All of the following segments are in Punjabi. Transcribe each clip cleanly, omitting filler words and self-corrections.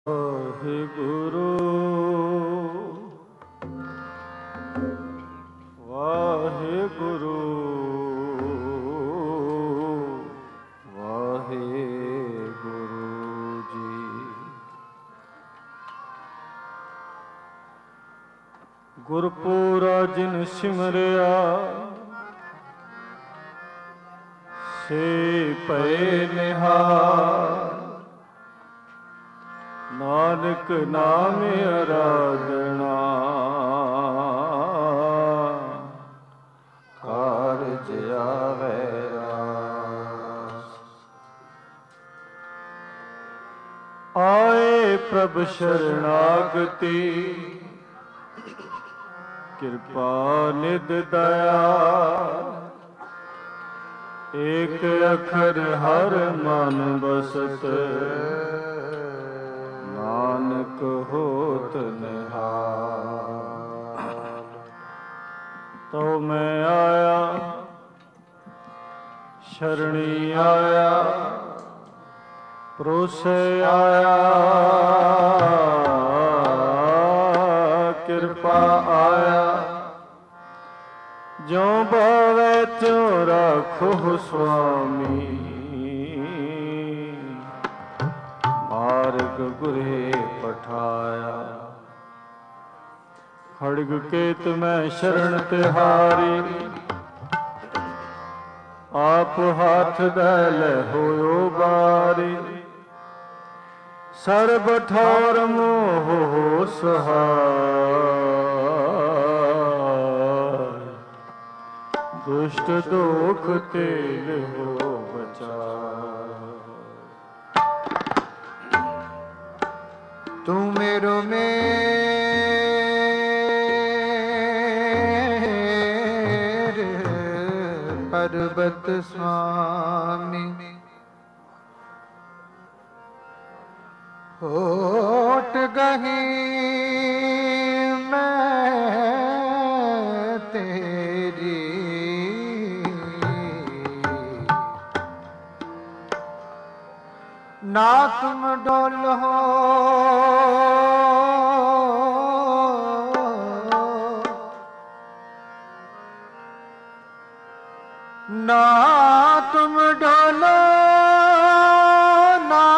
ਵਾਹਿਗੁਰੂ ਵਾਹਿਗੁਰੂ ਵਾਹਿਗੁਰੂ ਜੀ। ਗੁਰਪੂਰਾ ਜਿਨ ਸਿਮਰਿਆ ਸੇ ਭਏ ਨਿਹਾਲ। ਨਾਨਕ ਨਾਮ ਅਰਾਧਨਾ ਕਾਰਜ ਆਵੈ ਰਾਸ। ਆਏ ਪ੍ਰਭ ਸ਼ਰਨਾਗਤੀ ਕਿਰਪਾ ਨਿਧ ਦਇਆ। ਏਕ ਅਖਰ ਹਰ ਮਨ ਬਸਤ ਨਾਨਕ ਹੋਤ ਨਿਹਾਲ। ਤੋ ਮੈਂ ਆਇਆ ਸ਼ਰਣੀ ਆਇਆ ਪਰੋਸੇ ਆਇਆ। ਕਿਰਪਾ ਆਇਆ ਜਿਉ ਭਾਵੈ ਤਿਉ ਰਾਖੋ ਸੁਆਮੀ। ਮਾਰਗ ਗੁਰੇ ਪਠਾਇਆ ਖੜਗ ਕੇਤ ਮੈਂ ਸ਼ਰਨ ਤਿਹਾਰੀ। ਆਪ ਹੱਥ ਦੇ ਲੈ ਹੋਇਓ ਬਾਰੀ। ਸਰਬ ਠੌਰ ਮੋਹ ਸਹਾਇ। ਦੁਸ਼ਟ ਦੋਖ ਤੇਲ ਹੋ ਬਚਾਇ। ਤੂੰ मेरो ਮੇਰ ਪਰਬਤ ਸੁਆਮੀ। ਹੋਟ ਗਹੀ ਮੈਂ ਤੇਰੀ। ਨਾ ਤੁਮ ਡੋਲੋ ਨਾ ਤੁਮ ਡੋਲੋ ਨਾ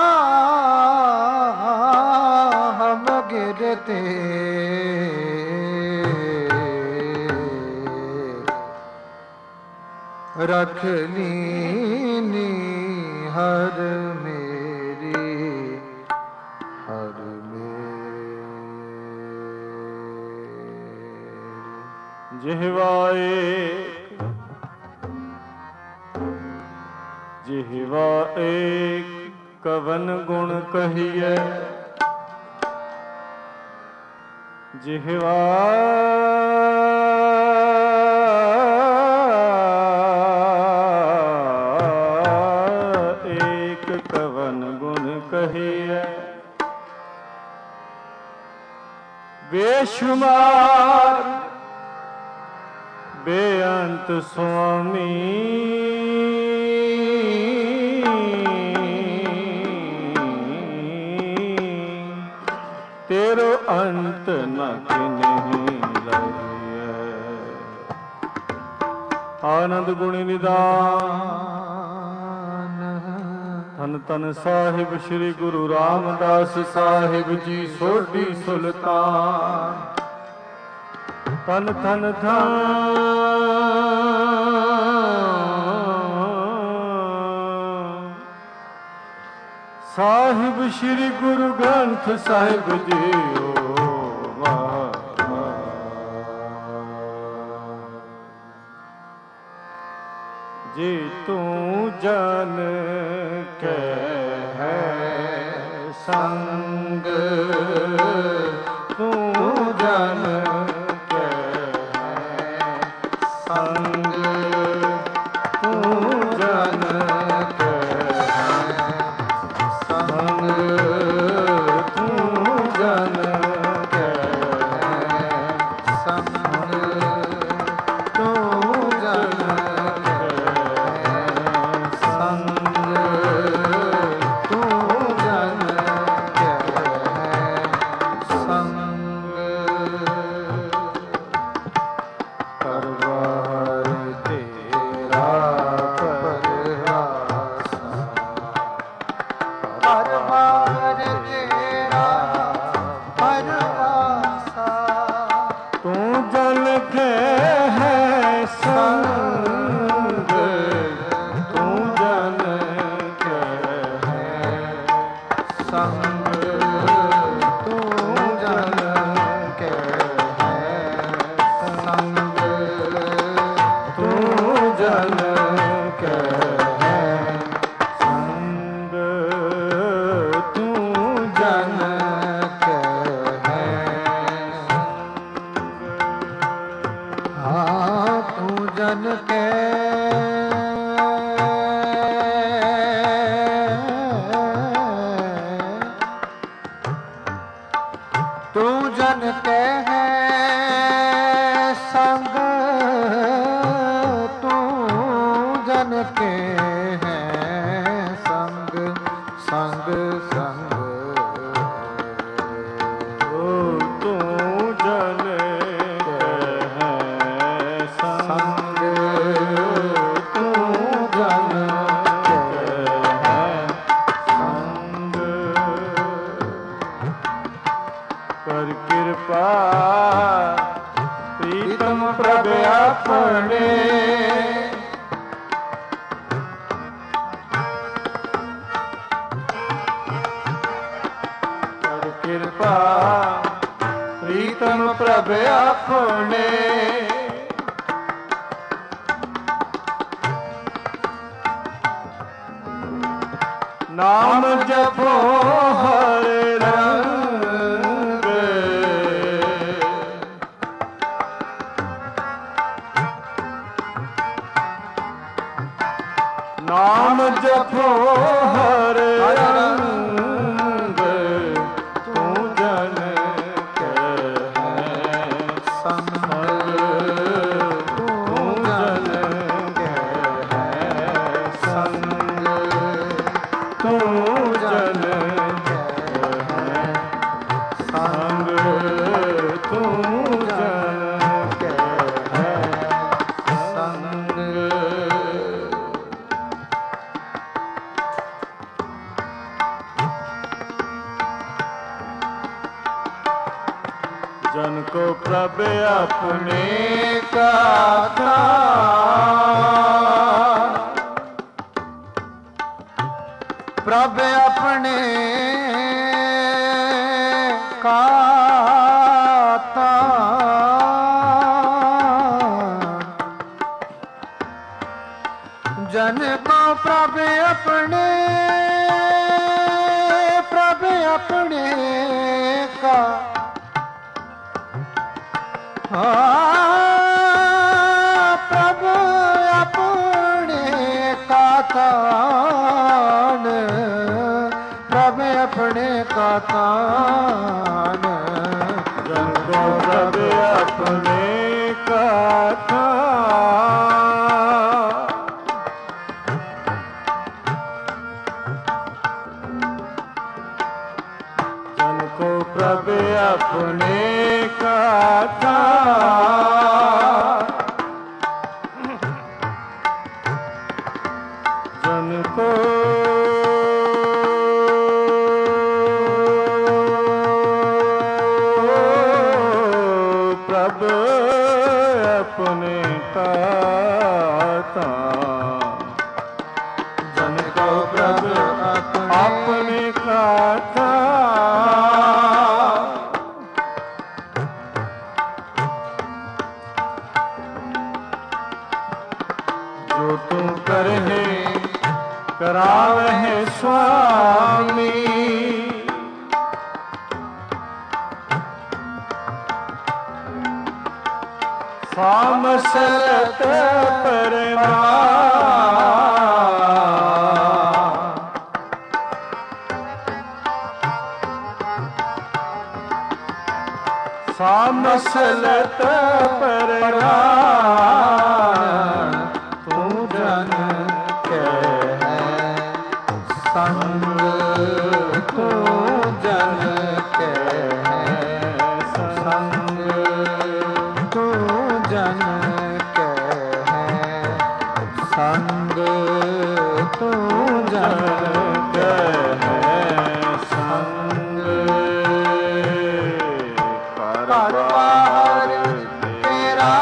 ਹਮ ਗਿਰਤੇ। रख लीनी हर मेरी हर मेरी। जिह्वा एक जिह्वा एक कवन गुण कहिए। जिह्वा एक कवन गुण कहिए। बेशुमार बेअंत स्वामी। तेरो अंत न किन्हीं लगिए। आनंद गुण निदान धन धन साहिब श्री गुरु रामदास साहिब जी सोढ़ी सुल्तान। धन धन धन साहिब श्री गुरु ग्रंथ साहिब जीओ। जे तू जन के है संग तू जन के है संग तू जन के है संग तू जन के है संग तू जन संग तू जन के तू जन के है संग, तू जन के है संग, संग संग तू जन के है संग, तू जन के है संग। कर कृपा प्रीतम प्रभ अपने, कर कृपा प्रीतम प्रभ अपने। नाम जपो हरे रंग, नाम जपो हरे रंग, तू जन के है संग, तू जन के है संग, तू जन के है संग, तू जन के है संग। जन को प्रभ अपने का था, प्रभ अपने का था, जन को प्रभ अपने, प्रभ अपने का प्रभु अपने का तान, प्रभु अपने का तान, जन को प्रभ अपने का तान, जन को प्रभ अपने का तान, जन को प्रभ अपने का तान, जन को प्रभ अपने का तान। जो तू करहे करावहे स्वामी, सामसलत परनाम, सामसलत परनाम, तू जन के है संग, तू जन के है संग, तू जन के है संग, तू जन के है संग। परवार तेरा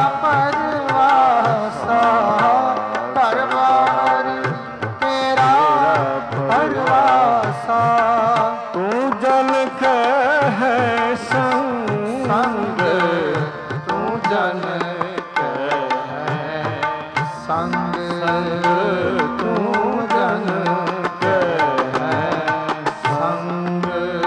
परवासा, परवार तेरा परवासा, तू जन के है संग, तू जन के है संग, तू जन के है संग।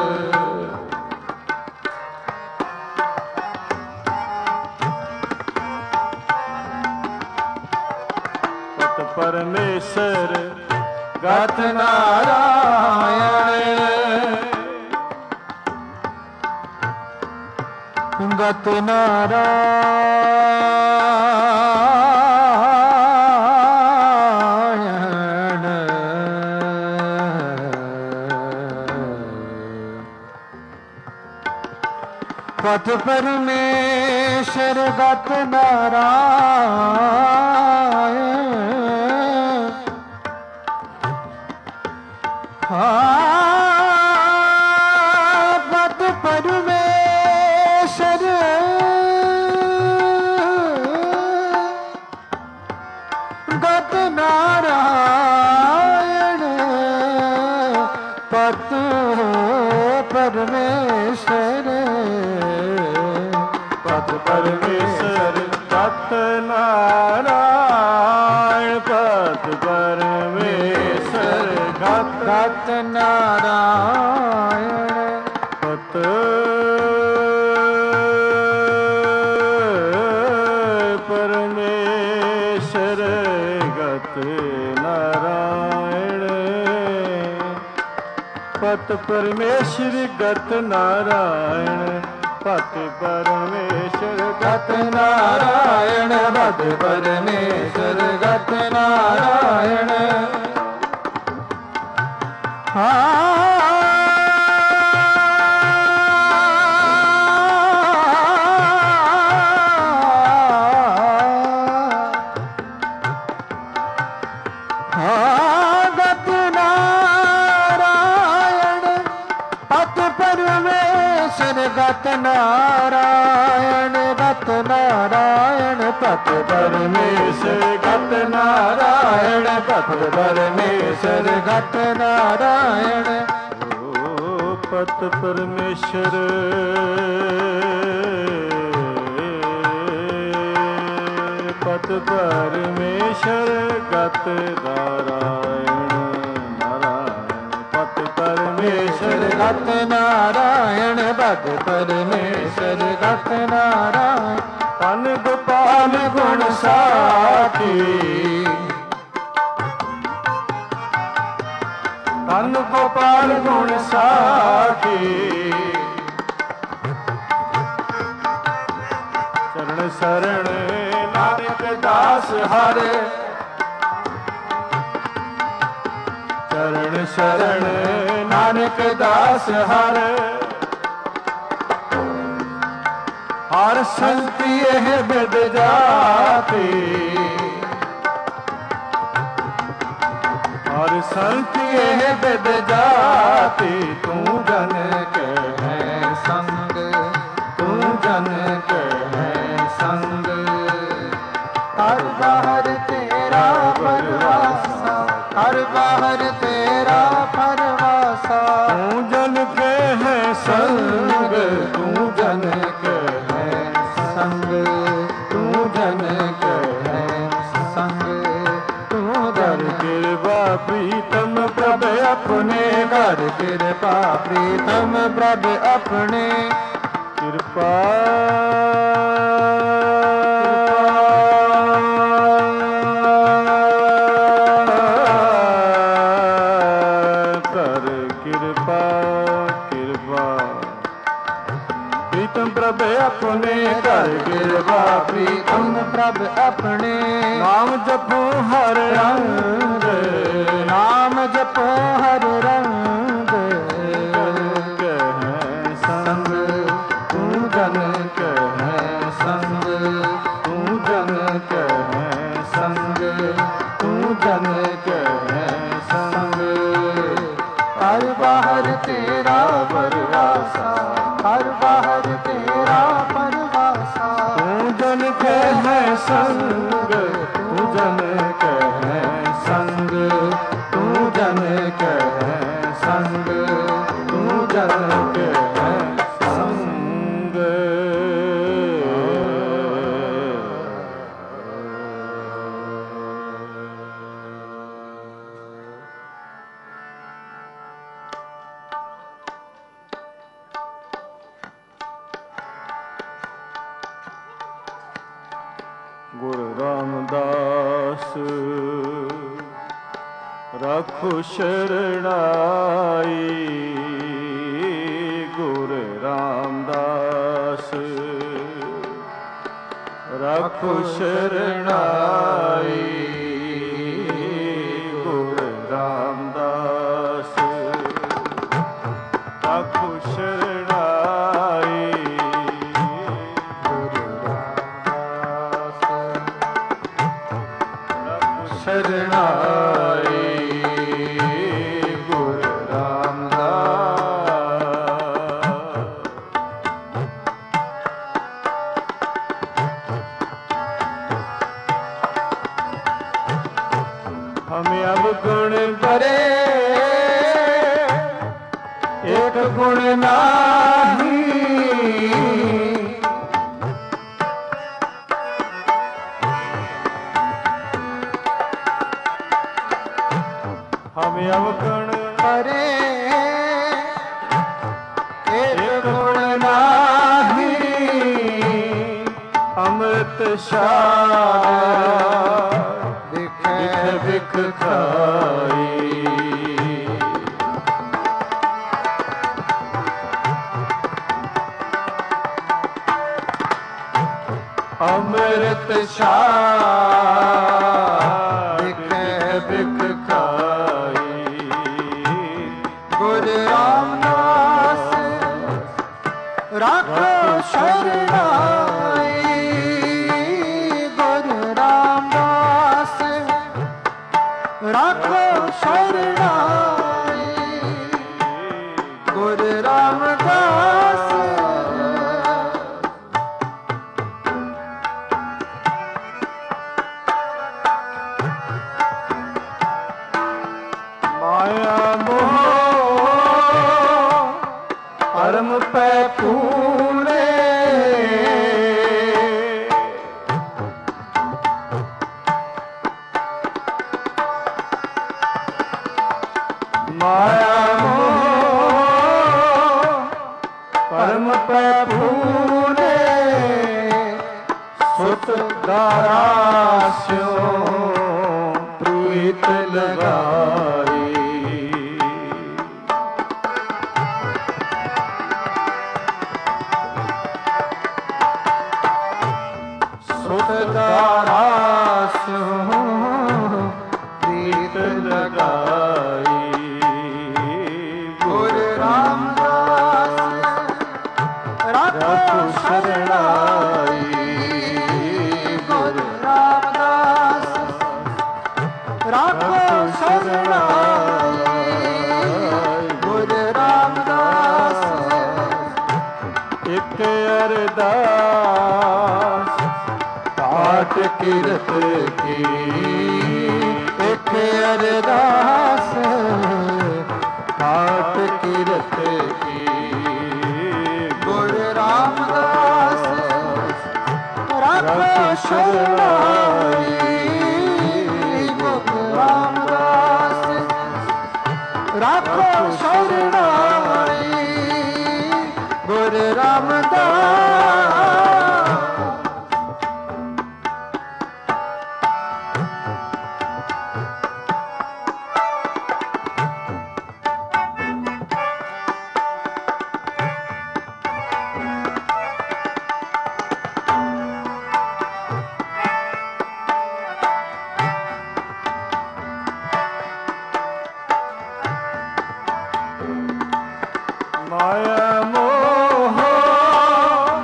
परमेश्वर गाथ नारायण, ਗਤ ਨਾਰਾਇਣ ਪਤ ਪਰਮੇਸ਼ਰ ਗਤ ਨਾਰਾਇਣ ਪਤ ਪਰਮੇਸ਼ਰ ਗਤ ਨਾਰਾਇਣ ਪਤ ਪਰਮੇਸ਼ਰ ਪਤ ਪਰਮੇਸ਼ਰ ਗਤ ਨਾਰਾਇਣ ਪਤ ਪਰਮੇਸ਼ਰ ਗਤ ਨਾਰਾਇਣ ਪਤ ਪਰਮੇਸ਼ਰ ਗਤ ਨਾਰਾਇਣ ਪਤ ਪਰਮੇਸ਼ਰ ਗਤ ਨਾਰਾਇਣ ਪਤ ਪਰਮੇਸ਼ਰ ਗਤ ਨਾਰਾਇਣ ਪਤ ਪਰਮੇਸ਼ਰ ਗਤ ਨਾਰਾਇਣ ਗਤ ਨਾਰਾਇਣ ਪਤ ਪਰਮੇਸ਼ਰ ਗਤ ਨਾਰਾਇਣ ਗਤ ਨਾਰਾਇਣ ਪਤ ਪਰਮੇਸ਼ਰ ਗਤ ਨਾਰਾਇਣ ਪਤ ਪਰਮੇਸ਼ਰ ਗਤ ਨਾਰਾਇਣ ਪਤ ਪਰਮੇਸ਼ਰ ਪਤ ਪਰਮੇਸ਼ਰ ਗਤ ਨਾਰਾਇਣ ਨਾਰਾਇਣ ਪਤ ਪਰਮੇਸ਼ਰ ਗਤ ਨਾਰਾਇਣ ਪਤ ਪਰਮੇਸ਼ਰ ਗਤ ਨਾਰਾਇਣ ਧੰਨ ਗੋਪਾਲ ਗੁਣ ਸਾਖੀ ਧੰਨ ਗੋਪਾਲ ਗੁਣ ਸਾਖੀ ਚਰਨ ਸਰਣ ਨਾਨਕ ਦਾਸ ਹਰ ਚਰਨ ਸਰਣ ਨਾਨਕ ਦਾਸ ਹਰ ਹਰ ਸੰਤੀ ਇਹ ਬਿਦ ਜਾਤੀ ਹਰ ਸੰਤੀ ਇਹ ਬਿਦ ਜਾਤੀ ਤੂੰ ਜਨ ਕੇ ਹੈ ਸੰਗ ਤੂੰ ਜਨ ਕੇ ਹੈ ਸੰਗ ਹਰ ਬਾਹਰ ਤੇਰਾ ਪਰਵਾਸਾ ਹਰ ਬਾਹਰ ਤੇਰਾ ਪਰਵਾਸਾ ਤੂੰ ਜਨ ਕੇ ਹੈ ਸੰਗ ਤੂੰ ਜਨ ਕੇ ਹੈ ਸੰਗ ਤੂੰ ਜਨ ਕੇ ਹੈ ਸੰਗ ਤੂੰ ਦਰ ਕਿਰਪਾ ਪ੍ਰੀਤਮ ਪ੍ਰਭ ਆਪਣੇ ਘਰ ਕਿਰਪਾ ਪ੍ਰੀਤਮ ਪ੍ਰਭ ਆਪਣੇ ਕਿਰਪਾ ਕਰ ਕਿਰਪਾ ਕਿਰਪਾ ਪ੍ਰੀਤਮ ਪ੍ਰਭ ਆਪਣੇ ਘਰ ਕਿਰਪਾ ਪ੍ਰੀਤਮ ਪ੍ਰਭ ਆਪਣੇ ਨਾਮ ਜਪੋ ਹਰ ਰੰਗ ਨਾਮ ਜਪੋ ਹਰ ਰੰਗ ਕਹਿ ਸੰਗ ਤੂੰ ਜਨ ਕਹਿ ਸੰਗ ਤੂੰ ਜਨ ਕਹਿ ਸੰਗ ਤੂੰ ਜਨ ਕਹਿ ਸੰਗ ਹਰ ਬਾਹਰ ਤੇਰਾ ਪਰਵਾਸਾ ਹਰ ਬਾਹਰ ਤੇਰਾ ਪਰਵਾਸਾ ਤੂੰ ਜਨ ਕਹਿ ਸੰਗ ਤੂੰ ਜਨ ਕਹਿ ਸੰਗ ਤੂੰ ਜਨ ਕਹਿ ਸੰਗ ਤੂੰ ਜਨ ਕਹਿ ਸੰਗ ਗੁਰੂ ਰਾਮਦਾਸ ਰੱਖੋ ਸ਼ਰਣਾਈ ਗੁਰੂ ਰਾਮਦਾਸ ਆਖੋ ਸ਼ਰਣਾਈ ਗੁਰ ਰਾਮਦਾਸ ਆਖੋ ਸ਼ਰਣਾਈ ਗੁਰ ਰਾਮਦਾਸ ਆਖੋ ਸ਼ਰਣਾਈ ਗੁਰ गुण करे एक गुण नाही हम अवगुण करे एक गुण नाही अमृत शार बिख खाई अमृत शार बिख खाई गुर रामदास राखो शरणाई गुर रामदास राखो शरणाई गुर रामदास माया मोह परम पै पूरे माया मोह परम पै पूरे सुत दारास्यो प्रीत लगाई सुत दारास्यो प्रीत लगाई गुर रामदास राखो शरणाई गुर रामदास राखो शरणाई गुर रामदास एक अरदास पाठ किरत की एक अरदास पाठ किरत की गुर रामदास राखो शरणाई गुर रामदास राखो शरणाई गुर रामदास माया मोह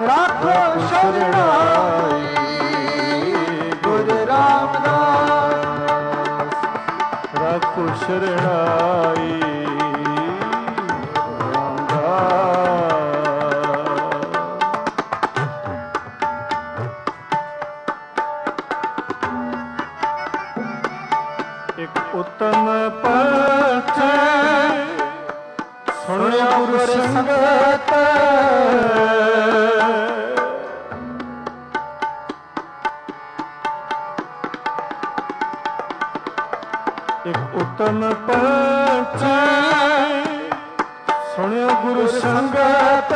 राखो शरणाई गुरु रामदास राखो शरणाई उत्तम पथ सुनिया गुरु संगत एक उत्तम पथ सुनिया गुरु संगत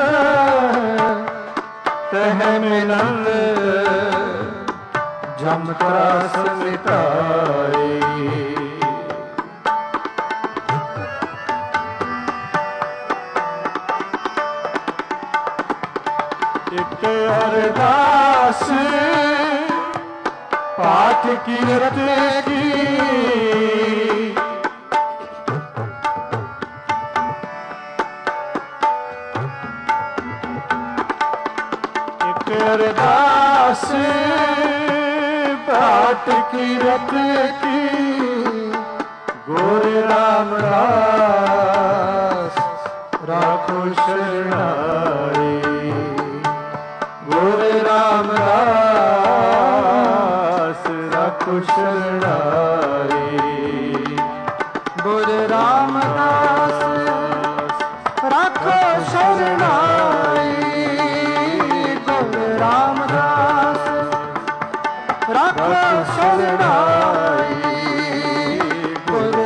तह मिलन जम त्रास मिटाई अरदास पाठ कीरत की एक अरदास पाठ कीरत की गुरु रामदास राखो शरणाई गुरु रामदास राखो शरणाई गुरु रामदास राखो शरणाई गुरु रामदास राखो शरणाई गुरु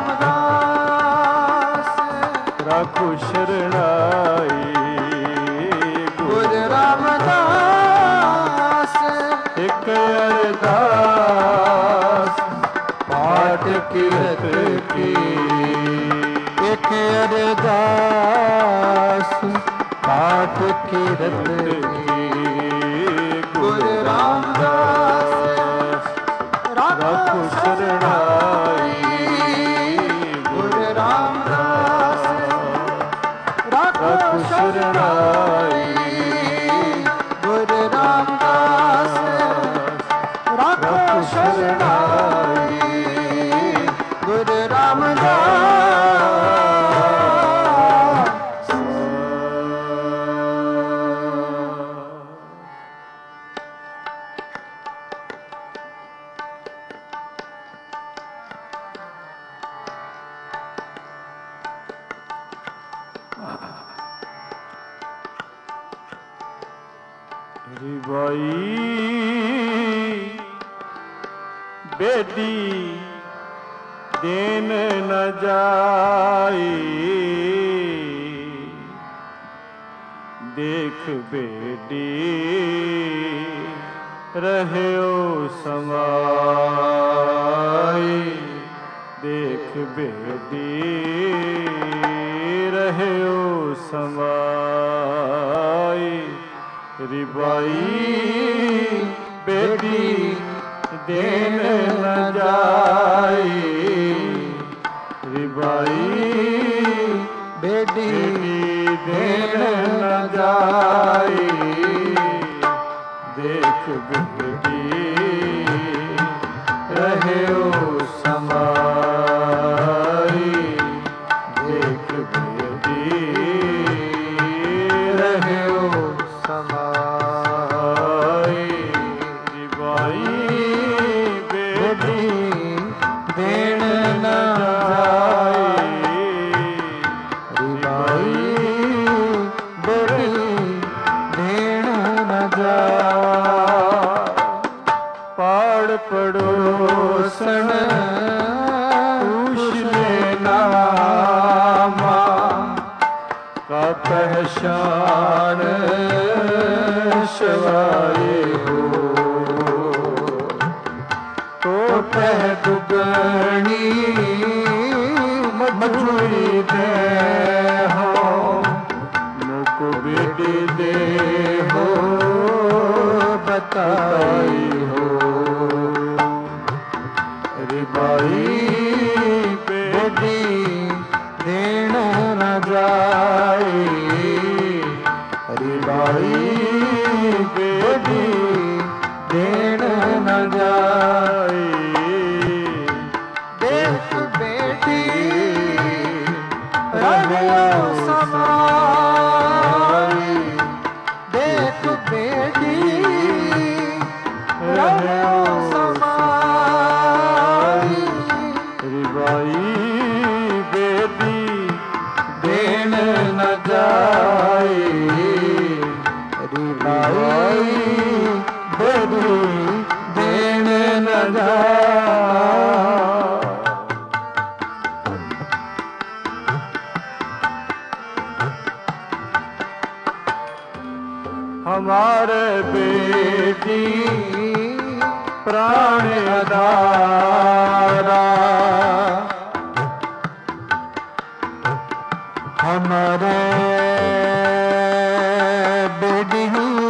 रामदास राखो शरणाई एक अरदास पाठ कीरत की एक अरदास पाठ कीरत की गुरु रामदास राखो शरणाई गुरु रामदास राखो शरणाई गुरु रामदास राखो शरणाई गुरु रामदास रिवाई बेटी देन न जाई देख बेटी रहो समाई देख बेटी रहो समाई रिबाई बेटी देन न जाई रिबाई बेटी देन न जाई देख बेटी रहो समाई देख बेटी रहो समाई रिबाई बेटी देन न जाई रिबाई बेटी देन न जाई पाड़ पड़ोसन पूछ लेना का पहचान शवाए हो तो पह दुगनी मजूरी दे हो मुख बेटी दे हो बताई हो रिबाई बेटी देन न जाई भाई बेटी देन न जाए। देख बेटी रहियो समाई, देख बेटी रहियो समाई। रिबाई बेटी देन न जाए। रिबाई बेटी देन न जाए। हमारे बेटी प्राण आधारा। हमारे बेटी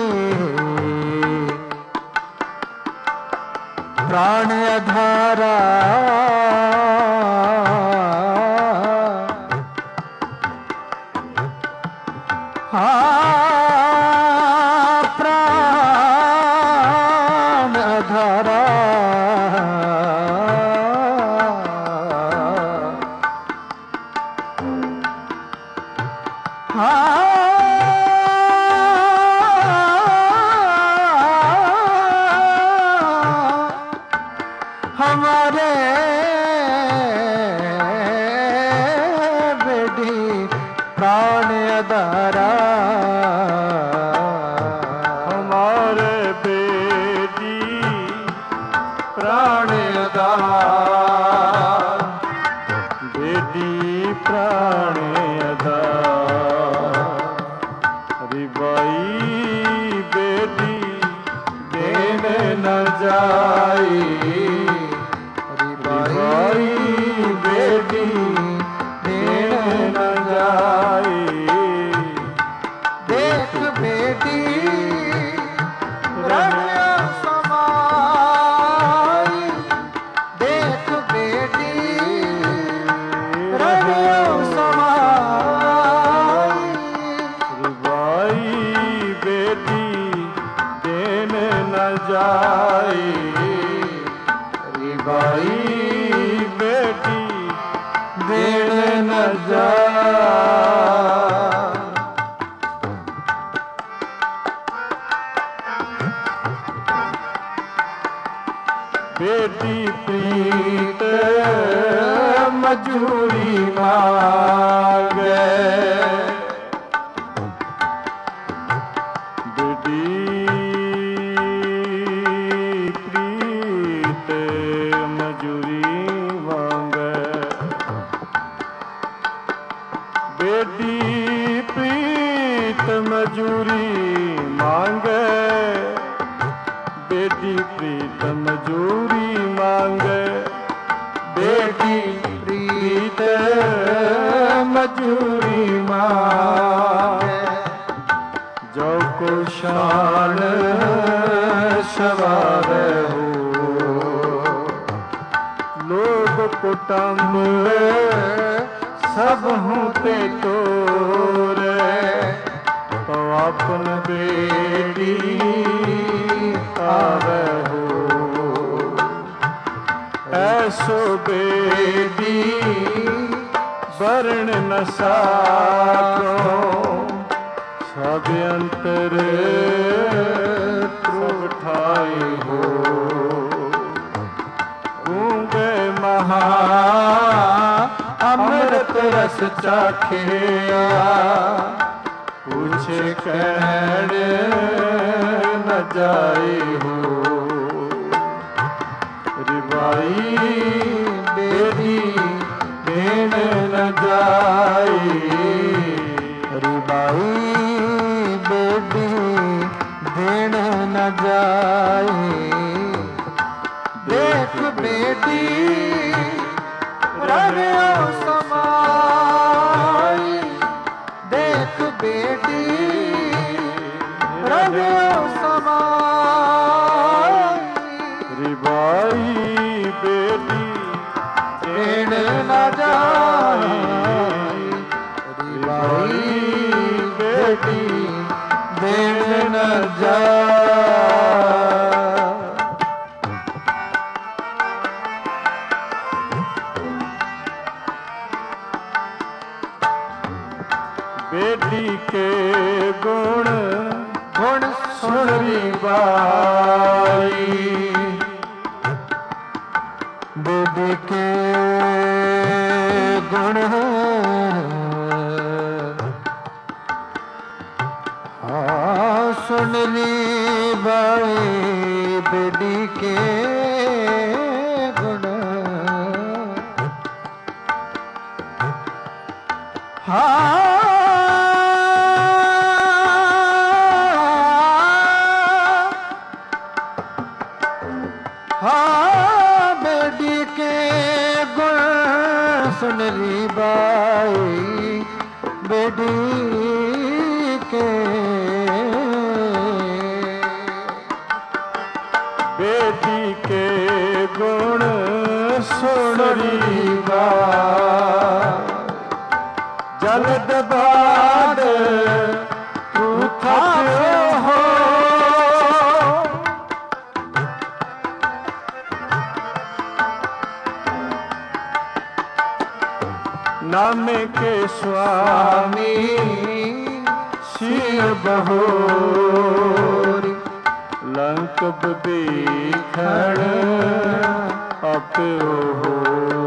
प्राण आधारा। प्राण आधारा। हमारे बेटी प्राण आधारा। हमारे बेटी प्राण आधार। बेटी प्राण आधार। रिबाई बेटी देन न जाए। रिबाई बेटी देन न जाए। देख बेटी रहियो समाई, देख बेटी रहियो समाई। रिबाई बेटी देन न जाए। रिबाई बेटी देन न जाए। बेटी प्रीत मजूरी मांगे। बेटी प्रीत मजूरी मांगे। बेटी प्रीत मजूरी मांगे। बेटी प्रीत मजूरी मांगे। बेटी प्रीत मजूरी मांगे। जो को शान सवार हो। लोग कुटुंब सब हूँ ते तोरे। तो अपन बेटी आवे हो। ऐसो बेटी वर्ण न साको। सब अंतर ठाई हो। गूंगे महा अमृत रस चाखिया। पूछे कहण न जाए हो। रिबाई बेटी देन न जाए। रिबाई बेटी देन न जाए। देख बेटी रहियो समाई, देख बेटी रहियो समाई। रिबाई बेटी देन न जाए। रिबाई बेटी देन देण न जा। बेटी के गुण गुण सुनरी बाई, बेटी के गुण सुनरी बाई, बेटी के गुण बेटी के गुण सुनरी बाई, बेटी के बेटी के गुण सुनरी बाई, जल्द बाद तू थक्यो हो, नामे के स्वामी शिव बहोरी, लंक बीखड़ अपो हो।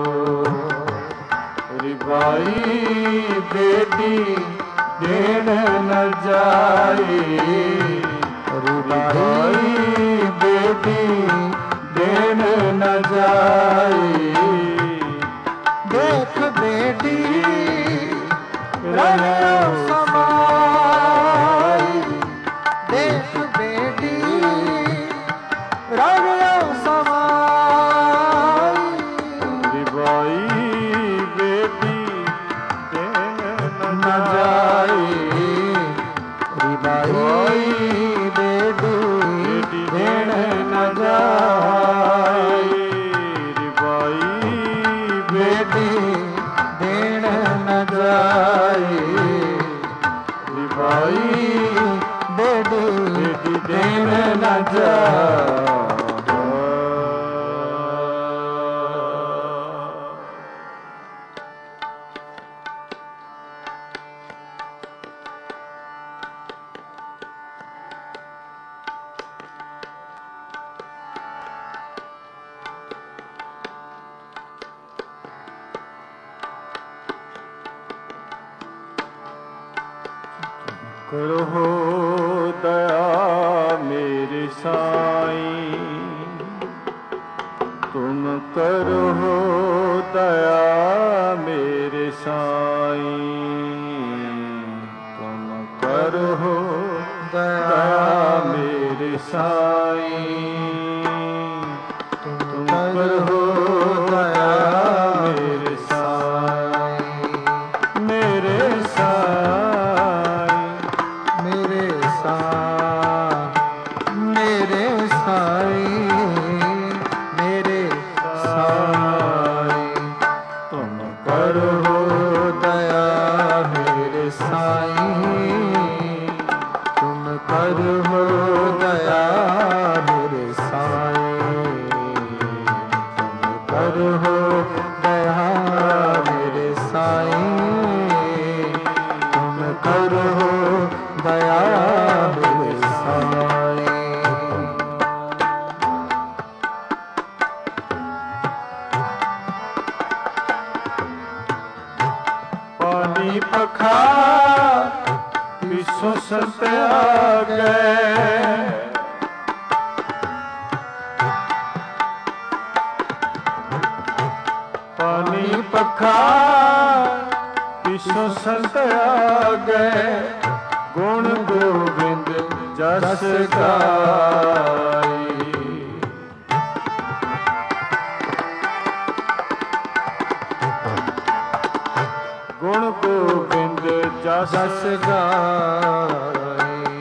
भाई बेटी देण न जाए, भाई बेटी देण न जाए, देख बेटी रहियो समाई, देख बेटी रहियो समाई, भाई बेटी देण न जाए, भाई बेटी देण न जाए, भाई बेटी देण न जाए, भाई बेटी देण न जाए। करो दया मेरे साईं, तुम करो दया मेरे साईं, तुम करो दया मेरे साईं, तुम करो दया मेरे साईं, मेरे साईं, मेरे साईं, मेरे साईं, मेरे साईं, तुम करो दया मेरे साईं, तुम करो दया मेरे साईं, तुम करो दया मेरे साईं, तुम करो दया मेरे साईं। पानी पखा विश्व संत आ गए, पानी पखा विश्व संत आ गए, गुण गोविंद जस गाई, गुण गोविंद जस गाई,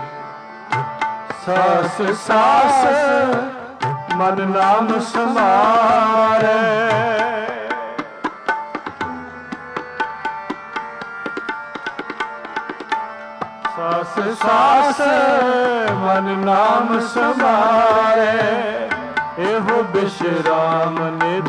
सास सास मन नाम समारे, सास ਸਾਸ ਮਨ ਨਾਮ ਸਮਾਰੇ, ਇਹੋ ਬਿਸ਼ਰਾਮ ਨਿਧ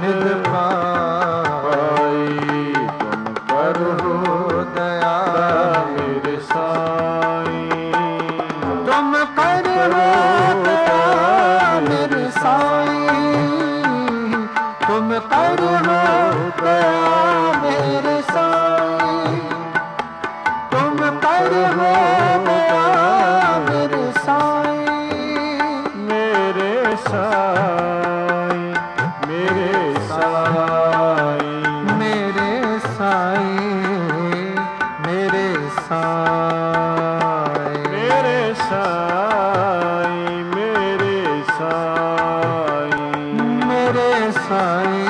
ਪਾਈ। ਤੁਮ ਕਰਹੁ ਦਇਆ ਮੇਰੇ ਸਾਈ, ਤੁਮ ਕਰਹੁ ਦਇਆ ਮੇਰੇ ਸਾਈ, ਤੁਮ ਕਰਹੁ ਦਇਆ ਮੇਰੇ ਸਾਈ, ਤੁਮ ਕਰਹੁ ਦਇਆ ਮੇਰੇ ਸਾਈ। ਮੇਰੇ ਸਾਈ, ਮੇਰੇ ਸਾਈ, ਮੇਰੇ ਸਾਈ, ਮੇਰੇ ਸਾਈ, ਮੇਰੇ ਸਾਈ, ਮੇਰੇ ਸਾਈ, ਮੇਰੇ ਸਾਈ,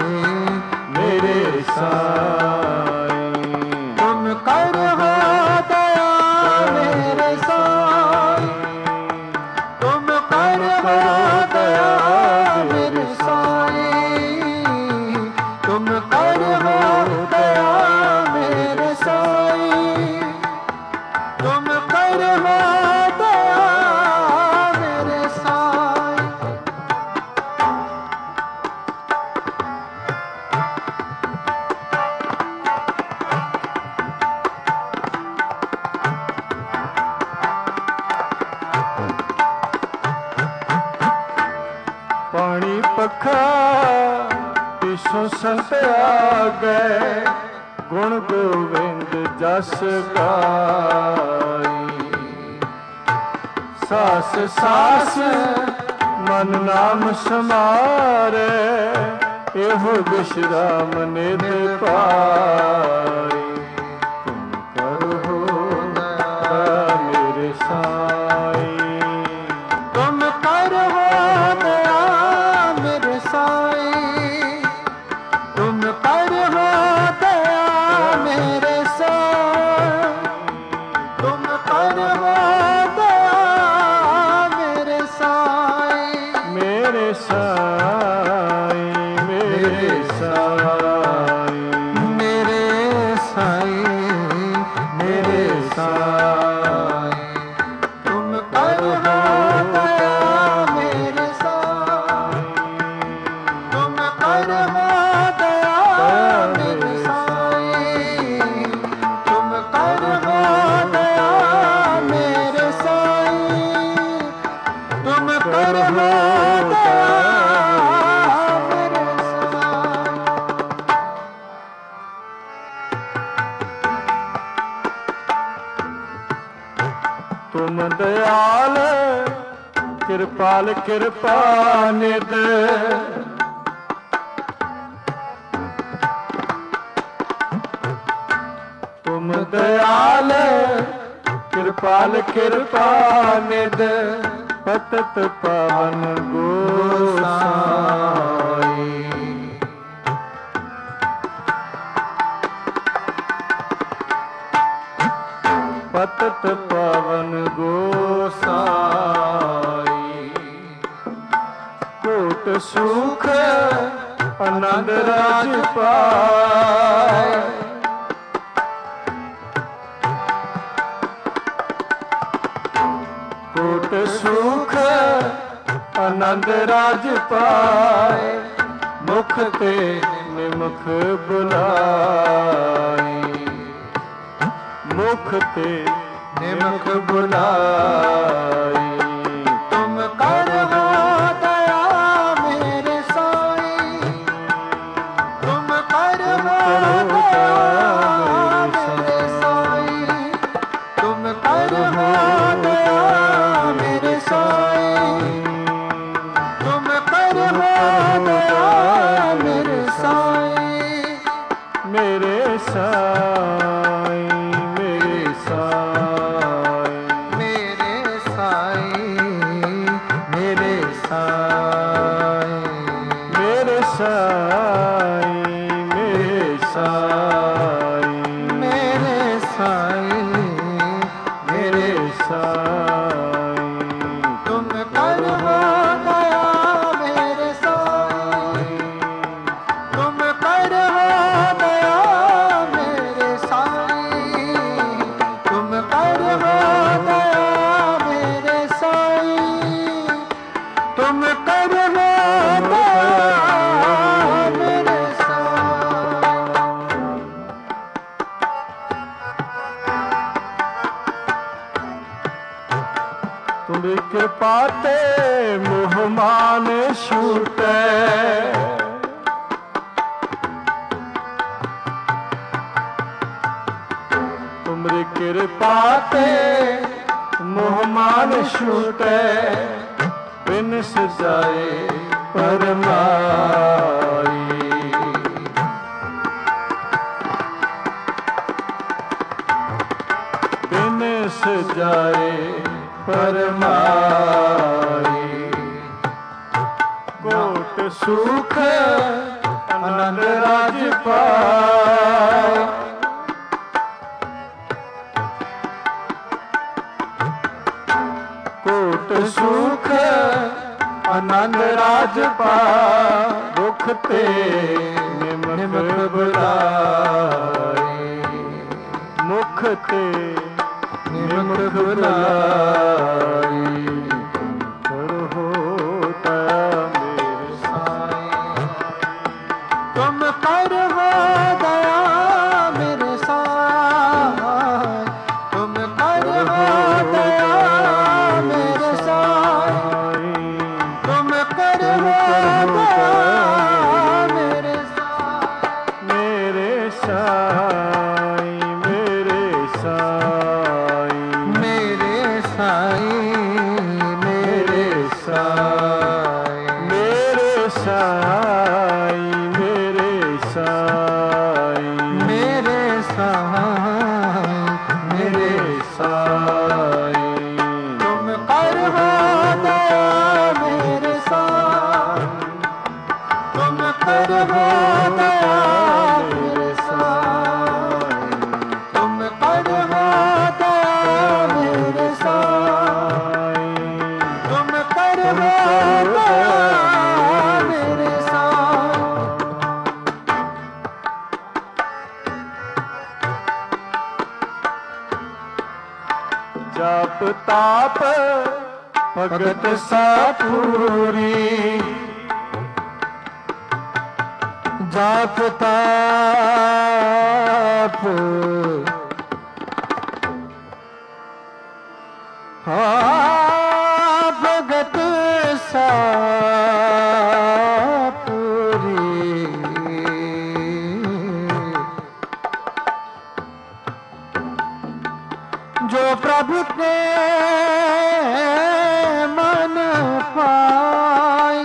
ਮੇਰੇ ਸਾਈ। ਤੁਮ ਕਰਹੁ ਦਇਆ ਮੇਰੇ ਸਾਈ, ਤੁਮ ਕਰਹੁ ਦਇਆ ਮੇਰੇ ਸਾਈ, ਤੁਮ ਕਰਹੁ ਦਇਆ ਮੇਰੇ ਸਾਈ, ਤੁਮ ਕਰਹੁ ਦਇਆ ਮੇਰੇ ਸਾਈ। ਪਾਣੀ ਪੱਖਾ ਪਿਛੋਂ ਸੰਤ ਆ ਗਏ, ਗੁਣ ਗੋਬਿੰਦ ਜਸ ਗਾਈ। ਸਾਸ ਸਾਸ ਮਨ ਨਾਮ ਸਮਾਰੇ, ਇਹੋ ਬਿਸ਼ਰਾਮ ਨਿਧ ਪਾਈ। ਤੁਮ ਕਰਹੁ ਦਇਆ ਮੇਰੇ ਸਾਈ, ਤੁਮ ਕਰਹੁ ਦਇਆ ਮੇਰੇ ਸਾਈ, ਤੁਮ ਕਰਹੁ ਦਇਆ ਮੇਰੇ ਸਾਈ, ਤੁਮ ਕਰਹੁ ਦਇਆ ਮੇਰੇ ਸਾਈ। ਮੇਰੇ ਸਾਈ, ਮੇਰੇ ਸਾਈ, ਮੇਰੇ ਸਾਈ, ਮੇਰੇ ਸਾਈ, ਤੁਮ ਕਰਹੁ ਦਇਆ ਮੇਰੇ ਸਾਈ, ਤੁਮ ਕਰਹੁ ਦਇਆ ਮੇਰੇ ਸਾਈ, ਤੁਮ ਕਰਹੁ ਦਇਆ ਮੇਰੇ ਸਾਈ, ਤੁਮ ਕਰਹੁ ਦਇਆ ਮੇਰੇ ਸਾਈ। ਤੁਮ ਦਇਆਲ ਕਿਰਪਾਲ ਕਿਰਪਾ ਨਿਧ, ਤੁਮ ਦਇਆਲ ਕਿਰਪਾਲ ਕਿਰਪਾ ਨਿਧ, ਪਤਤ ਪਾਵਨ ਗੋਸਾਈ। ਪਤਤ ਪਾਵਨ ਗੋਸਾਈ। ਕੋਟ ਸੁਖ ਆਨੰਦ ਰਾਜ ਪਾਏ, ਕੋਟ ਸੁਖ ਆਨੰਦ ਰਾਜ ਪਾਏ, ਮੁਖ ਤੇ ਨਿਮਖ ਬੁਲਾਈ। ਮੁਖ ਤੇ ਨਿਮਖ ਬੁਲਾਈ। ਤੁਮ ਕਰਹੁ ਦਇਆ ਮੇਰੇ ਸਾਈ, ਤੁਮ ਕਰਹੁ ਦਇਆ ਮੇਰੇ ਸਾਈ, ਤੁਮ ਕਰਹੁ ਦਇਆ ਮੇਰੇ ਸਾਈ, ਤੁਮ ਕਰਹੁ ਦਇਆ ਮੇਰੇ ਸਾਈ। ਮੇਰੇ ਸਾਈ, ਮੇਰੇ ਸਾਈ, ਮੇਰੇ तुम्हारी कृपा ते मोह मान छूटे, तुम्हारी कृपा ते मोह मान छूटे, बिन सजाए परमाई। बिन सजाए परमाई, कोट सुख आनंद राज पाए, कोट सुख आनंद राज पाए, दुख ते निमक बुलाए, मुख ते निमक बुलाई। कर होता मेरे साईं, तुम कर हो दया मेरे साईं, तुम कर हो दया मेरे साईं, तुम कर हो दया मेरे साईं, मेरे साईं, मेरे साईं, मेरे साईं, मेरे साईं, मेरे साईं, मेरे साईं, मेरे साईं, मेरे साईं, तुम कर हो दया मेरे साईं, तुम कर हो दया मेरे साईं, तुम कर हो दया मेरे साईं, तुम कर हो दया मेरे साईं। जाप ताप भगत सापूरी, जाप ताप भगत सापूरी, जो प्रभु के मन पाई,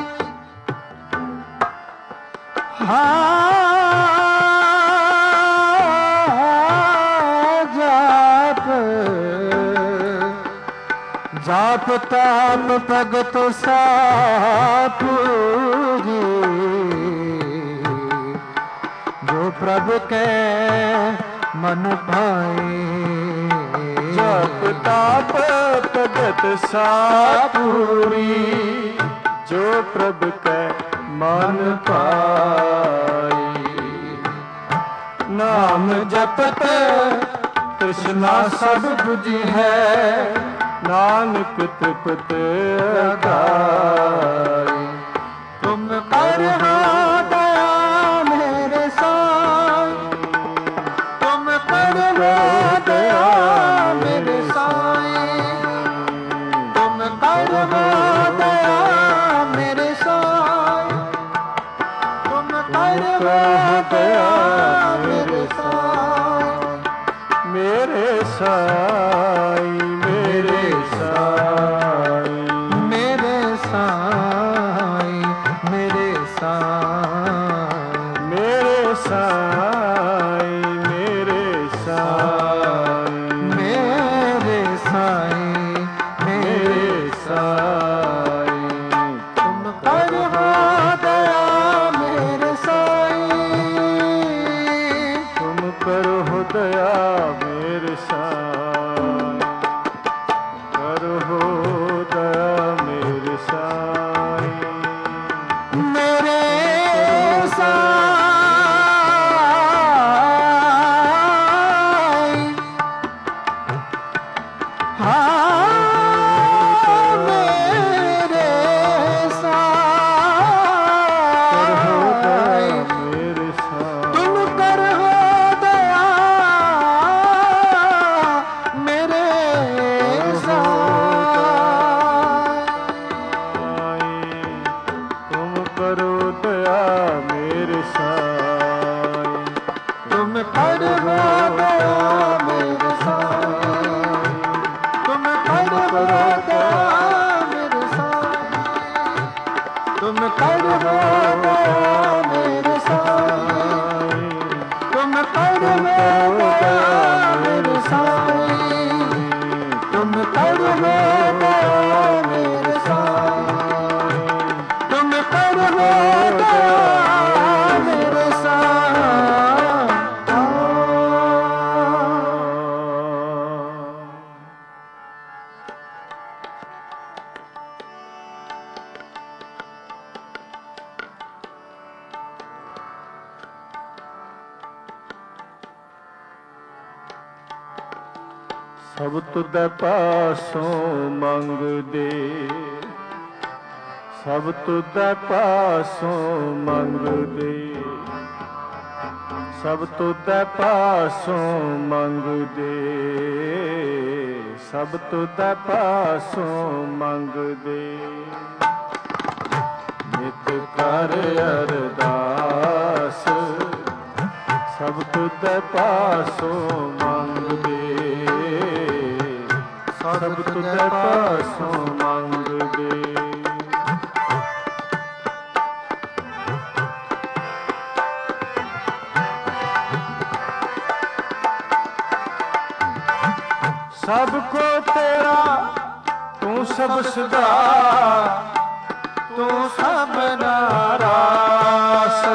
जाप जाप ताप भगत सापूरी, जो प्रभु के मन पाए। जप ताप भगत सापूरी, जो प्रभु के मन पाई। नाम जपत तृष्णा सब बुझी है, नानक तृप्त अगाई। तुम कर हो दया मेरे साईं, तुम कर हो दया मेरे साईं, तुम कर हो दया मेरे साईं, तुम कर हो दया मेरे साईं, मेरे साईं, मेरे साईं, मेरे साईं, मेरे साईं, मेरे साईं, मेरे साईं, मेरे साईं, मेरे मेरे साईं। ਸਭ ਤੁਧੈ ਪਾਸੋਂ ਮੰਗਦੇ, ਸਭ ਤੁਧੈ ਪਾਸੋਂ ਮੰਗਦੇ, ਸਭ ਤੁਧੈ ਪਾਸੋਂ ਮੰਗਦੇ, ਸਭ ਤੁਧੈ ਪਾਸੋਂ ਮੰਗਦੇ। ਨਿਤ ਕਰ ਅਰਦਾਸ, ਸਭ ਤੁਧੈ ਪਾਸੋਂ ਮੰਗਦੇ, ਸਭ ਤੁਧੈ ਪਾਸੋਂ ਮੰਗਦੇ। ਸਭ ਕੋ ਤੇਰਾ ਤੂੰ ਸਭ ਸਦਾ, ਤੂੰ ਸਭਨਾ ਰਾਸ।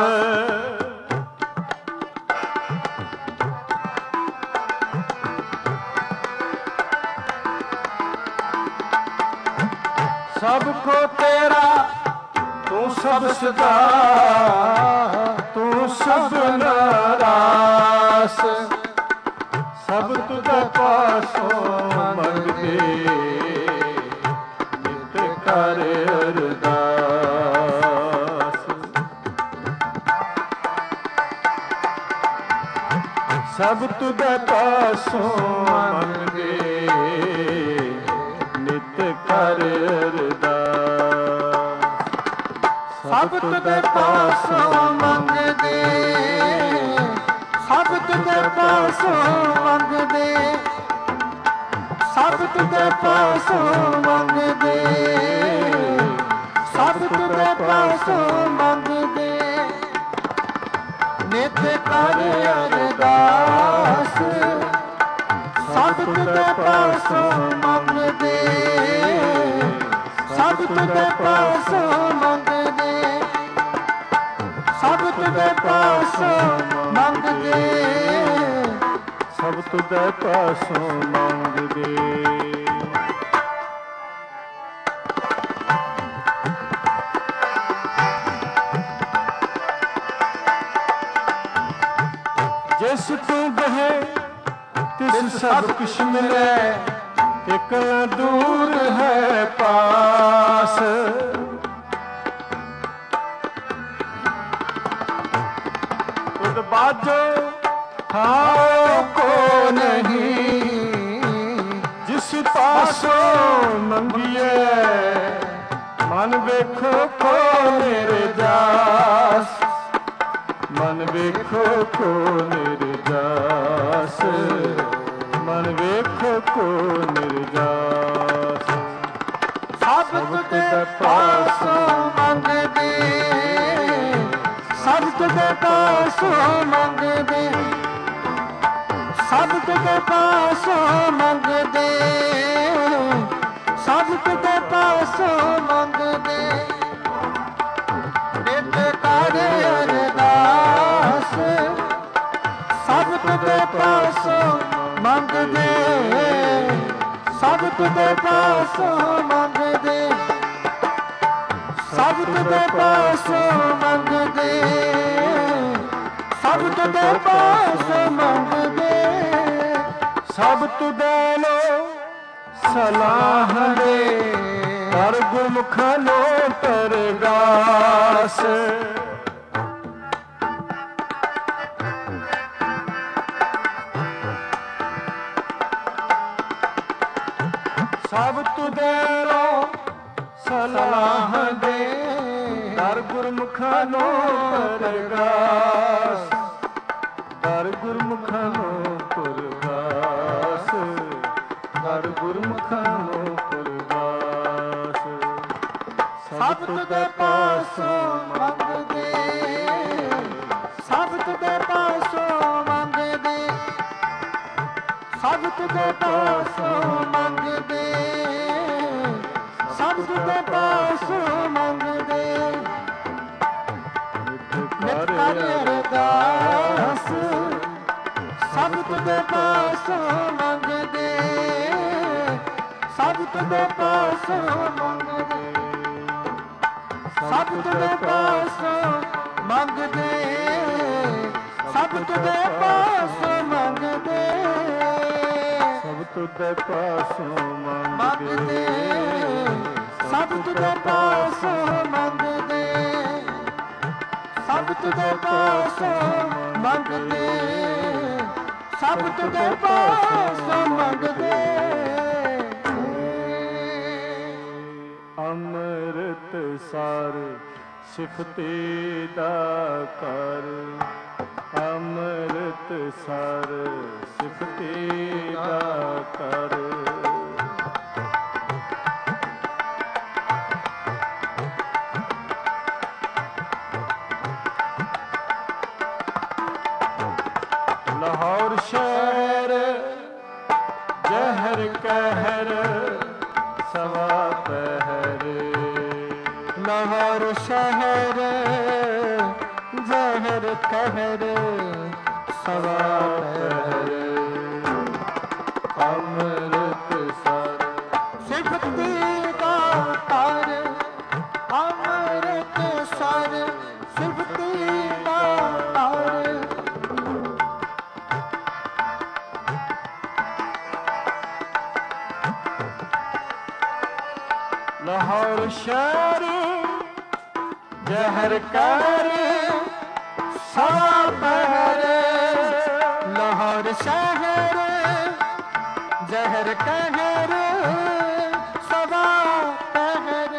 ਸਭ ਕੋ ਤੇਰਾ ਤੂੰ ਸਭ ਸਦਾ, ਤੂੰ ਸਭਨਾ ਰਾਸ। ਸਭ ਤੁਧੈ ਪਾਸੋਂ ਮੰਗਦੇ, ਨਿਤ ਕਰ ਅਰਦਾਸ। ਸਭ ਤੁਧੈ ਪਾਸੋਂ ਮੰਗਦੇ, ਨਿਤ ਕਰ ਅਰਦਾਸ। ਸਭ ਤੁਧੈ ਪਾਸੋਂ ਮੰਗਦੇ, ਸਭ ਤੁਧੈ ਪਾਸੋਂ ਮੰਗਦੇ, ਸਭ ਤੁਧੈ ਪਾਸੋਂ ਮੰਗਦੇ, ਸਭ ਤੁਧੈ ਪਾਸੋਂ ਮੰਗਦੇ। ਨਿਤ ਕਰ ਅਰਦਾਸ, ਸਭ ਤੁਧੈ ਪਾਸੋਂ ਮੰਗਦੇ, ਸਭ ਤੁਧੈ ਪਾਸੋਂ ਮੰਗਦੇ, ਸਭ ਤੁਧੈ ਪਾਸੋਂ ਮੰਗਦੇ, ਸਭ ਤੁਧੈ ਪਾਸੋਂ ਮੰਗਦੇ। ਜਿਸ ਤੂੰ ਬਹੇ ਤਿਸ ਸਭ ਕੁਛ ਮਿਲੇ, ਇਕ ਨਾ ਦੂਰ ਹੈ ਪਾਸ। ਤੁਧ ਬਾਝੋ ਹਾਉ ਕੋ ਨਹੀਂ, ਜਿਸ ਪਾਸੋਂ ਮੰਗੀਏ ਮਨ ਵੇਖੋ ਕੋ ਨਿਰਜਾਸ। ਮਨ ਵੇਖੋ ਕੋ ਨਿਰਜਾਸ, ਮਨ ਵੇਖੋ ਕੋ ਨਿਰਜਾਸ। ਸਭ ਤੁਧੈ ਪਾਸੋਂ ਮੰਗਦੇ, ਸਭ ਤੁਧੈ ਪਾਸੋਂ ਮੰਗਦੇ, ਸਭ ਤੁਧੈ ਪਾਸੋਂ ਮੰਗਦੇ, ਸਭ ਤੁਧੈ ਪਾਸੋਂ ਮੰਗਦੇ। ਨਿਤ ਕਰ ਅਰਦਾਸ, ਸਭ ਤੁਧੈ ਪਾਸੋਂ ਮੰਗਦੇ, ਸਭ ਤੁਧੈ ਪਾਸੋਂ ਮੰਗਦੇ, ਸਭ ਤੁਧੈ ਪਾਸੋਂ ਮੰਗਦੇ, ਸਭ ਤੁਧੈ ਪਾਸੋਂ ਮੰਗਦੇ। ਸਭ ਤੁਧੈ ਲੋ ਸਲਾਹ ਦੇ, ਹਰ ਗੁਰਮੁਖਾਂ ਨੂੰ ਪਰਗਾਸ। ਸਭ ਤੁਧੈ ਲੋ ਸਲਾਹ ਦੇ, ਹਰ ਗੁਰਮੁਖਾਂ ਨੂੰ ਪਰਗਾਸ। ਹਰ ਗੁਰਮੁਖਾਂ ਨੂੰ ਪਰਗਾਸ, ਹਰ ਗੁਰਮੁਖਾਂ ਨੂੰ ਪਰਗਾਸ। ਸਭ ਤੁਧੈ ਪਾਸੋਂ ਮੰਗਦੇ, ਸਭ ਤੁਧੈ ਪਾਸੋਂ ਮੰਗਦੇ, ਸਭ ਤੁਧੈ ਪਾਸੋਂ ਮੰਗਦੇ, ਸਭ ਤੁਧੈ ਪਾਸੋਂ ਮੰਗਦੇ। ਨਿਤ ਕਰ ਅਰਦਾਸ, ਸਭ ਤੁਧੈ ਪਾਸੋਂ ਮੰਗਦੇ, ਸਭ ਤੁਧੈ ਪਾਸੋਂ ਮੰਗਦੇ, ਸਭ ਤੁਧੈ ਪਾਸੋਂ ਮੰਗਦੇ, ਸਭ ਤੁਧੈ ਪਾਸੋਂ ਮੰਗਦੇ। ਤੁਦੇ ਪਾਸੋਂ ਮੰਗਦੇ, ਸਭ ਤੁਦੇ ਪਾਸੋਂ ਮੰਗਦੇ, ਸਭ ਤੁਦੇ ਪਾਸੋਂ ਮੰਗਦੇ, ਸਭ ਤੁਦੇ ਪਾਸੋਂ ਮੰਗਦੇ। ਅੰਮ੍ਰਿਤ ਸਰ ਸਿਫਤੀ ਦਾ ਕਰ, ਅੰਮ੍ਰਿਤ ਸਰ ਸਿਫਤੀ ਦਾ ਕਰ। ਲਾਹੌਰ ਸ਼ਹਿਰ ਜ਼ਹਿਰ ਕਹਿਰ ਸਵਾ ਪਹਿਰ, ਲਾਹੌਰ ਸ਼ਹਿਰ ਜ਼ਹਿਰ ਕਹਿਰ ਸਵਾ ਪਹਿਰ। ਅੰਮ੍ਰਿਤ ਸਰ ਸਿਫਤੀ ਦਾ ਕਰ, ਅੰਮ੍ਰਿਤ ਸਰ ਸਿਫਤੀ ਦਾ ਕਰ। ਲਾਹੌਰ ਸ਼ਹਿਰ ਜ਼ਹਿਰ ਕਹਿਰ ਸਵਾ ਪਹਿਰ, ਲਾਹੌਰ ਸ਼ਹਿਰ ਜ਼ਹਿਰ ਕਹਿਰ ਸਵਾ ਪਹਿਰ।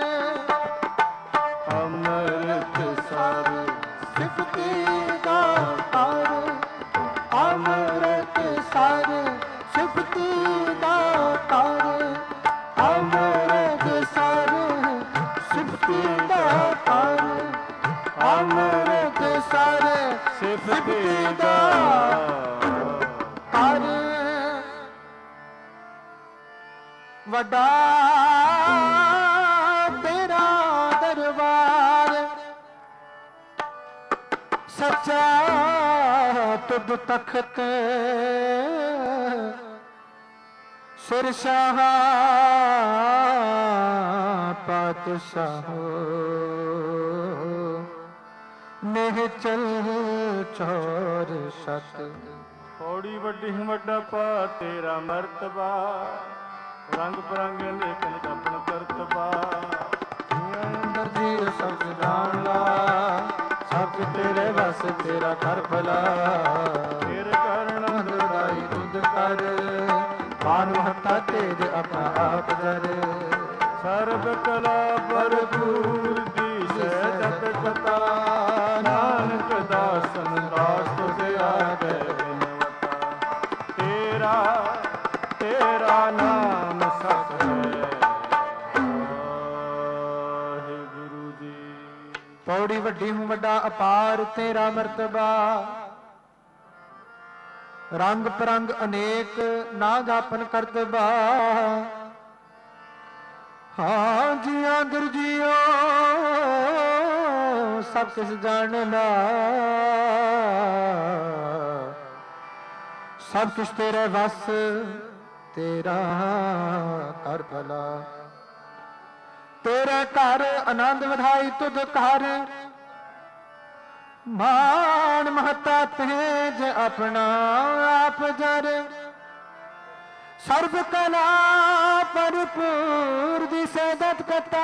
ਅੰਮ੍ਰਿਤ ਸਰ ਸਿਫਤੀ ਦਾ ਕਰ, ਅੰਮ੍ਰਿਤ ਸਰ ਸਿਫਤੀ ਦਾ ਕਰ, ਅੰਮ੍ਰਿਤ ਸਰ ਸਿਫਤੀ ਦਾ ਕਰ, ਅੰਮ੍ਰਿਤ ਸਰ ਸਿਫਤੀ ਦਾ ਕਰ। ਵੱਡਾ ਤੇਰਾ ਦਰਬਾਰ, ਸੱਚਾ ਤੁਧ ਤਖਤ, ਸਿਰ ਸ਼ਾਹ ਪਾਤਸ਼ਾਹ, ਨਿਹਚਲ ਚੌਰ ਸਤ। ਥੋੜੀ ਵੱਡੀ ਵੱਡਾ ਪਾ ਤੇਰਾ ਮਰਤਬਾ, ਰੰਗ ਬਰੰਗ ਲੇਖਨ ਆਪਣ ਕਰਤਬਾ। ਅੰਦਰ ਜੀ ਸਭ ਜਾਣ ਲਾ, ਸਭ ਤੇਰੇ ਵਸ ਤੇਰਾ ਕਰ ਭਲਾ। ਫਿਰ ਕਰਨਾ ਹਰਦਾਈ ਤੁਧ ਕਰ, ਮਾਨ ਮਹਤਾ ਤੇਜ ਆਪਣਾ ਆਪ ਜਰ। ਸਰਬ ਕਲਾ ਭਰਪੂਰ ਦੀ ਸਹਿਜਤ ਕਥਾ, ਨਾਨਕ ਦਾਸਨ ਦਾਸ ਤੁਝ ਆਗੇ ਬਿਨਵਤਾ। ਤੇਰਾ ਤੇਰਾ ਨਾਮ ਸਤ ਹੈ ਵਾਹਿਗੁਰੂ ਜੀ। ਪੌੜੀ ਵੱਡੀ ਹੂੰ ਵੱਡਾ ਅਪਾਰ ਤੇਰਾ ਮਰਤਬਾ, ਰੰਗ ਪਰੰਗ ਅਨੇਕ ਨਾ ਜਾਪਨ ਕਰਤਬਾ। ਹਾਂ ਜੀਆਂ ਗੁਰਜੀਓ ਸਭ ਕਿਸ ਜਾਣਨਾ, ਸਭ ਕੁਛ ਤੇਰੇ ਵਸ ਤੇਰਾ ਕਰ ਭਲਾ। ਤੇਰੇ ਘਰ ਆਨੰਦ ਵਧਾਈ ਤੁਧ ਘਰ, ਮਾਨ ਮਹਤਾ ਤੇਜ ਆਪਣਾ ਆਪ ਜਰ। ਸਰਬ ਕਲਾ ਭਰਪੂਰ ਦੀ ਸਹਿਜਤ ਕਥਾ,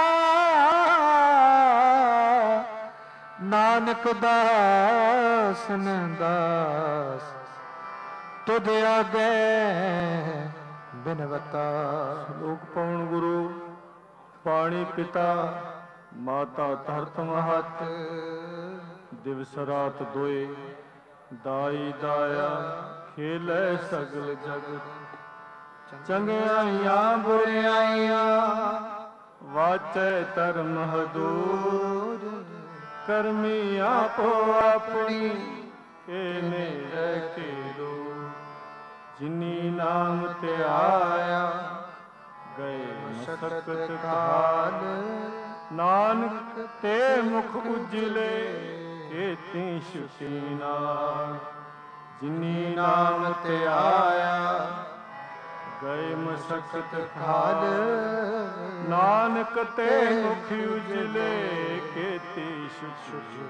ਨਾਨਕ ਦਾਸਨ ਦਾਸ ਤੁਧ ਆਗੇ ਬਿਨਵਤਾ। ਲੋਕ ਪਾਉਣ ਗੁਰੂ ਪਾਣੀ ਪਿਤਾ, ਮਾਤਾ ਧਰਤ ਮਹਤ। ਦਿਵਸ ਰਾਤ ਦੋਏ ਦਾਈ ਦਾਇਆ, ਖੇਲੇ ਸਗਲ ਜਗਤ। ਚੰਗਿਆਈਆਂ ਬੁਰਿਆਈਆਂ ਵਾਚੈ ਧਰਮ ਹਦੂਰ। ਕਰਮੀ ਆਪੋ ਆਪਣੀ ਕੇ ਮੇਰੇ ਕੇ ਦੋ। ਜਿਨੀ ਨਾਮ ਤੇ ਆਇਆ ਗਏ ਮਸਕਤ ਕਾਲ। ਨਾਨਕ ਤੇ ਮੁਖ ਉਜਲੇ ਕੇਤੀ ਛੁਟੀ ਨਾਲ। ਜਿਨੀ ਨਾਮ ਤੇ ਆਇਆ ਗਏ ਮਸਕਤ ਕਾਲ। ਨਾਨਕ ਤੇ ਮੁਖ ਉਜਲੇ ਕੇਤੀ ਛੁਟੀ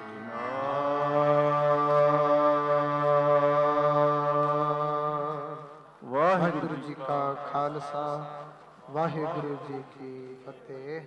ਨਾਲ। ਵਾਹਿਗੁਰੂ ਜੀ ਕਾ ਕਾ ਖਾਲਸਾ ਵਾਹਿਗੁਰੂ ਜੀ ਕੀ ਫਤਿਹ।